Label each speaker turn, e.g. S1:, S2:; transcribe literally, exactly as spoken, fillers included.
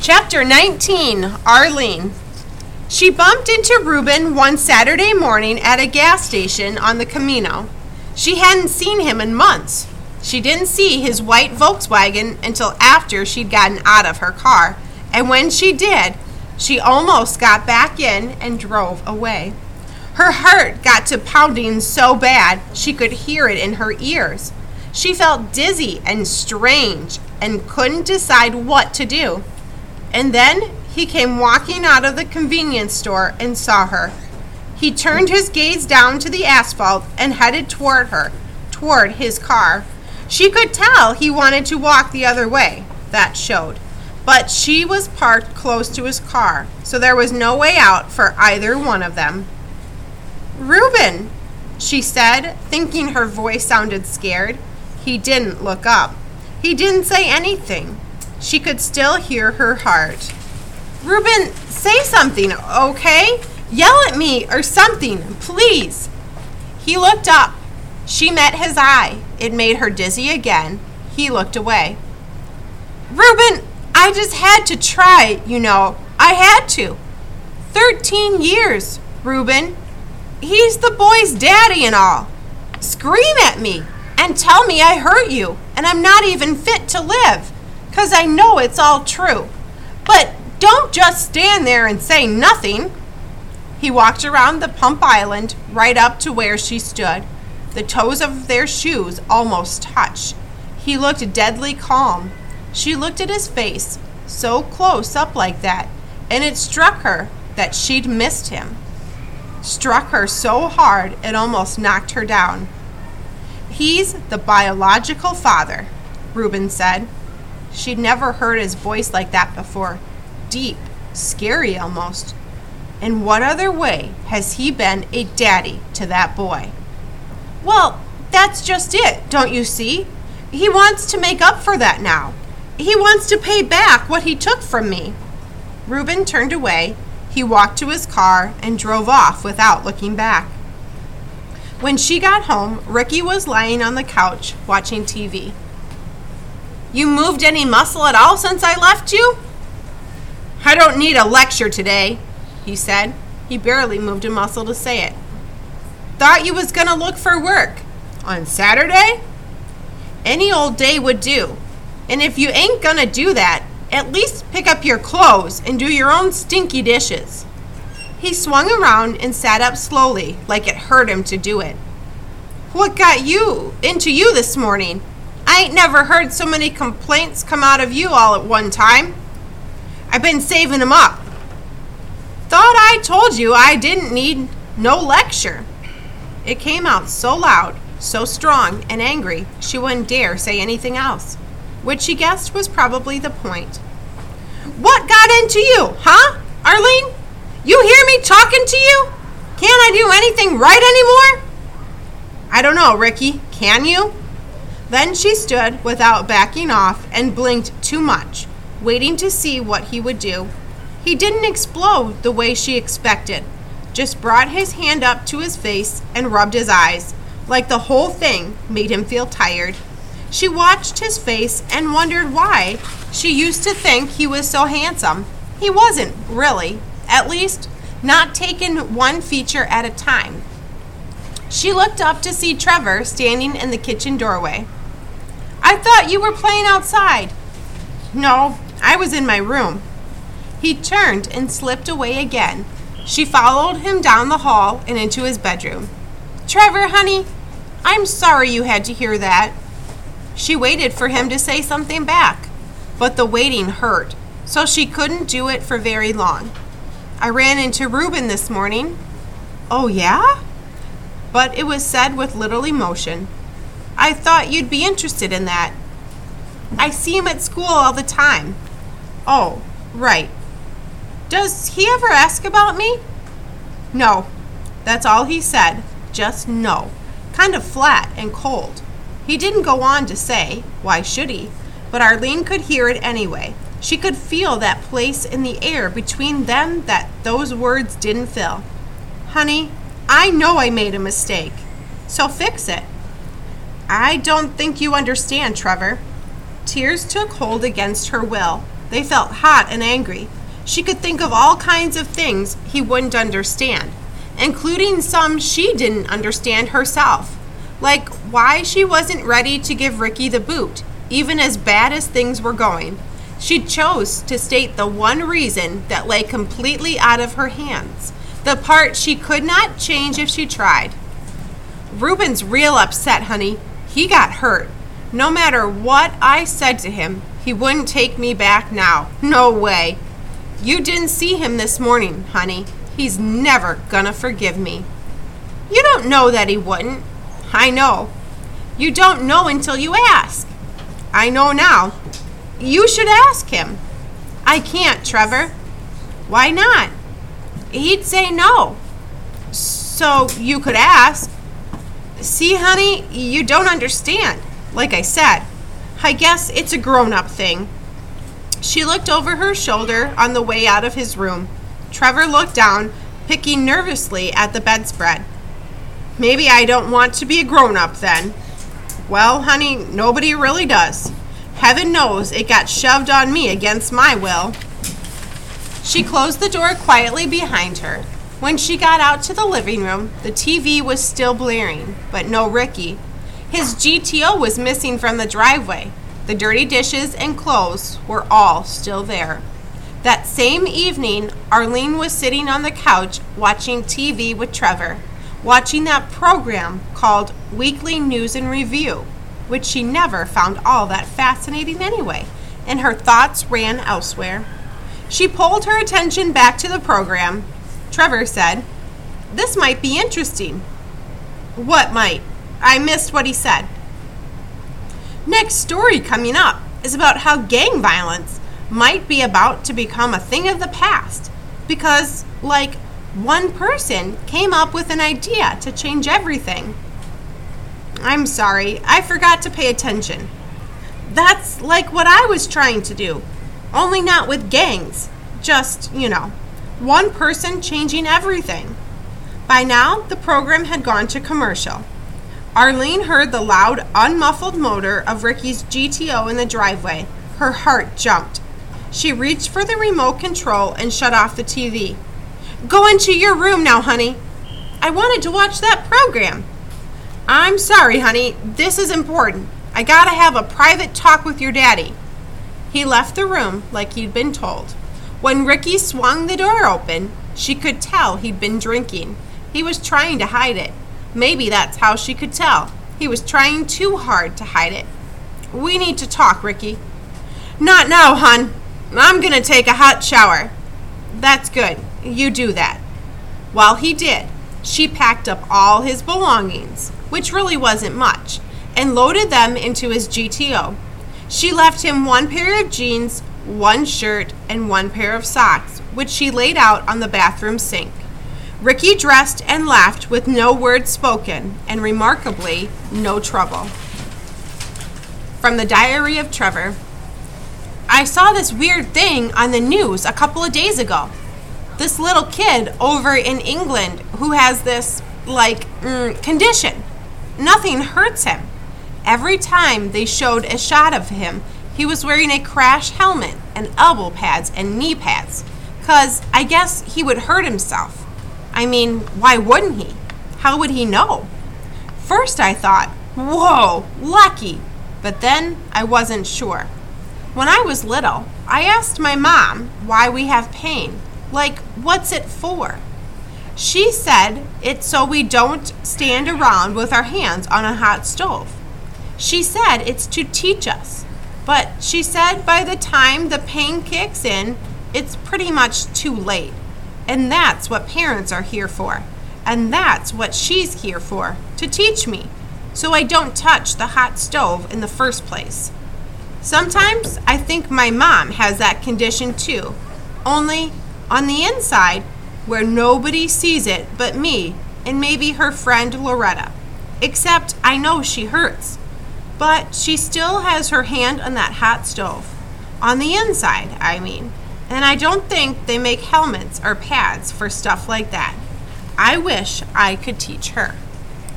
S1: Chapter nineteen, Arlene. She bumped into Reuben one Saturday morning at a gas station on the Camino. She hadn't seen him in months. She didn't see his white Volkswagen until after she'd gotten out of her car, and when she did, she almost got back in and drove away. Her heart got to pounding so bad she could hear it in her ears. She felt dizzy and strange and couldn't decide what to do. And then he came walking out of the convenience store and saw her. He turned his gaze down to the asphalt and headed toward her, toward his car. She could tell he wanted to walk the other way. That showed. But she was parked close to his car, so there was no way out for either one of them. "Reuben," she said, thinking her voice sounded scared. He didn't look up. He didn't say anything. She could still hear her heart. "Reuben, say something, okay? Yell at me or something, please." He looked up. She met his eye. It made her dizzy again. He looked away. "Reuben, I just had to try, you know. I had to. Thirteen years, Reuben. He's the boy's daddy and all. Scream at me and tell me I hurt you and I'm not even fit to live, 'cause I know it's all true. But don't just stand there and say nothing." He walked around the pump island right up to where she stood. The toes of their shoes almost touched. He looked deadly calm. She looked at his face, so close up like that, and it struck her that she'd missed him. Struck her so hard it almost knocked her down. "He's the biological father," Reuben said. She'd never heard his voice like that before. Deep, scary almost. In what other way has he been a daddy to that boy? "Well, that's just it, don't you see? He wants to make up for that now. He wants to pay back what he took from me." Reuben turned away. He walked to his car and drove off without looking back. When she got home, Ricky was lying on the couch watching T V. "You moved any muscle at all since I left you?" "I don't need a lecture today," he said. He barely moved a muscle to say it. "Thought you was gonna look for work. On Saturday?" "Any old day would do. And if you ain't gonna do that, at least pick up your clothes and do your own stinky dishes." He swung around and sat up slowly, like it hurt him to do it. "What got you into you this morning? I ain't never heard so many complaints come out of you all at one time." "I've been saving 'em up." "Thought I told you I didn't need no lecture." It came out so loud, so strong and angry, she wouldn't dare say anything else, which she guessed was probably the point. "What got into you, huh, Arlene? You hear me talking to you? Can't I do anything right anymore?" "I don't know, Ricky. Can you?" Then she stood without backing off and blinked too much, waiting to see what he would do. He didn't explode the way she expected, just brought his hand up to his face and rubbed his eyes, like the whole thing made him feel tired. She watched his face and wondered why she used to think he was so handsome. He wasn't, really, at least not taken one feature at a time. She looked up to see Trevor standing in the kitchen doorway. "I thought you were playing outside." "No, I was in my room." He turned and slipped away again. She followed him down the hall and into his bedroom. "Trevor, honey, I'm sorry you had to hear that." She waited for him to say something back, but the waiting hurt, so she couldn't do it for very long. "I ran into Reuben this morning." "Oh, yeah?" But it was said with little emotion. "I thought you'd be interested in that. I see him at school all the time." "Oh, right. Does he ever ask about me?" "No." That's all he said. Just no. Kind of flat and cold. He didn't go on to say, why should he? But Arlene could hear it anyway. She could feel that place in the air between them that those words didn't fill. "Honey, I know I made a mistake, so fix it." "I don't think you understand, Trevor." Tears took hold against her will. They felt hot and angry. She could think of all kinds of things he wouldn't understand, including some she didn't understand herself, like why she wasn't ready to give Ricky the boot, even as bad as things were going. She chose to state the one reason that lay completely out of her hands, the part she could not change if she tried. "Ruben's real upset, honey. He got hurt. No matter what I said to him, he wouldn't take me back now. No way. You didn't see him this morning, honey. He's never gonna forgive me." "You don't know that he wouldn't." "I know." "You don't know until you ask." "I know now." "You should ask him." "I can't, Trevor." "Why not?" "He'd say no." "So you could ask." "See, honey, you don't understand. Like I said, I guess it's a grown-up thing." She looked over her shoulder on the way out of his room. Trevor looked down, picking nervously at the bedspread. "Maybe I don't want to be a grown-up then." "Well, honey, nobody really does. Heaven knows it got shoved on me against my will." She closed the door quietly behind her. When she got out to the living room, the T V was still blaring, but no Ricky. His G T O was missing from the driveway. The dirty dishes and clothes were all still there. That same evening, Arlene was sitting on the couch watching T V with Trevor, watching that program called Weekly News and Review, which she never found all that fascinating anyway, and her thoughts ran elsewhere. She pulled her attention back to the program. Trevor said, "This might be interesting." "What might?" I missed what he said. "Next story coming up is about how gang violence might be about to become a thing of the past because, like, one person came up with an idea to change everything." "I'm sorry, I forgot to pay attention." "That's like what I was trying to do, only not with gangs. Just, you know, one person changing everything." By now, the program had gone to commercial. Arlene heard the loud, unmuffled motor of Ricky's G T O in the driveway. Her heart jumped. She reached for the remote control and shut off the T V. "Go into your room now, honey." "I wanted to watch that program." "I'm sorry, honey. This is important. I gotta have a private talk with your daddy." He left the room like he'd been told. When Ricky swung the door open, she could tell he'd been drinking. He was trying to hide it. Maybe that's how she could tell. He was trying too hard to hide it. "We need to talk, Ricky." "Not now, hon. I'm gonna take a hot shower." "That's good. You do that." While he did, she packed up all his belongings, which really wasn't much, and loaded them into his G T O. She left him one pair of jeans, one shirt, and one pair of socks, which she laid out on the bathroom sink. Ricky dressed and laughed with no words spoken, and remarkably, no trouble. From the Diary of Trevor. "I saw this weird thing on the news a couple of days ago. This little kid over in England who has this, like, mm, condition. Nothing hurts him. Every time they showed a shot of him, he was wearing a crash helmet and elbow pads and knee pads, 'cause I guess he would hurt himself. I mean, why wouldn't he? How would he know? First I thought, whoa, lucky, but then I wasn't sure. When I was little, I asked my mom why we have pain, like, what's it for? She said it's so we don't stand around with our hands on a hot stove. She said it's to teach us, but she said by the time the pain kicks in, it's pretty much too late. And that's what parents are here for. And that's what she's here for, to teach me, so I don't touch the hot stove in the first place. Sometimes I think my mom has that condition too, only on the inside, where nobody sees it but me and maybe her friend Loretta. Except I know she hurts, but she still has her hand on that hot stove. On the inside, I mean. And I don't think they make helmets or pads for stuff like that. I wish I could teach her.